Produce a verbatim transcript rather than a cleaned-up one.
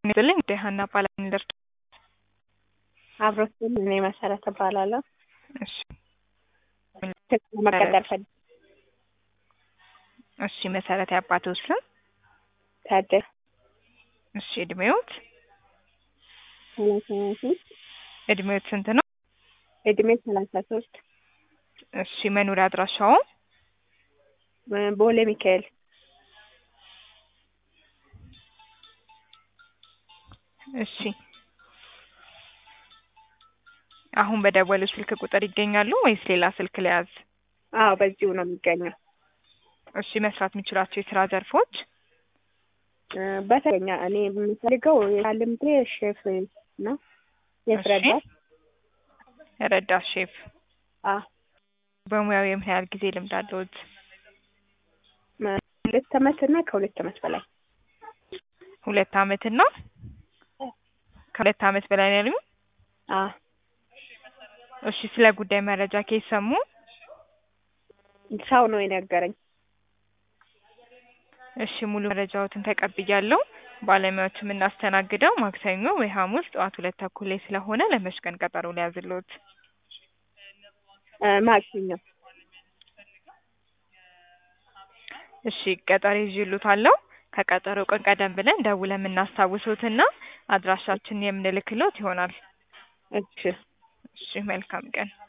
ይስጥልኝ ሀና እባላለሁ ልርዳ? አብሮት እኔ መሰረት እባላለሁ። እሺ መቀጠል ፈልግ እሺ መሰረት የአባትዎ ስም? ታደለ። እሺ እድሜዎት? ሰላሳ ሶስት እድሜዎት ስንት ነው? እድሜ ሰላሳ ሶስት እሺ መኖሪያ አድራሻዎ? ቦሌ ሚካኤል። እሺ አሁን በደወሉ ስልክ ቁጥር ይገኛሉ ወይስ ሌላ ስልክ ልያዝ? አዎ በዚሁ ነው የሚገኘው። እሺ መስራት የሚችሏቸው የስራ ዘርፎች? በተኛ እኔ የምፈልገው የልምዴ ሼፍ ነው። የረዳት ረዳት ሼፍ። አ በሙያው የምን ያህል ጊዜ ልምድ አለዎት? ሁለት አመት እና ከሁለት አመት በላይ። ሁለት አመት እና ከሁለት አመት በላይ ነው ያሉኝ? አ እሺ ስለ ጉዳይ መረጃ ከየት ሰሙ? ሰው ነው የነገረኝ። እሺ ሙሉ መረጃዎትን ተቀብያለሁ። ባለሙያዎችን የምናስተናግደው ማክሰኞ ወይ ሐሙስ ጠዋት ሁለት ተኩል ላይ ስለሆነ ለመች ቀን ቀጠሮ ልያዝልዎት? ማክሰኞ። እሺ ቀጠሮ ይዤልዎታለሁ። ከቀጠሮ ቀን ቀደም ብለን ደውለን የምናስታውሶትና አድራሻችንን የምንልክልዎት ይሆናል። እሺ እሺ መልካም ቀን።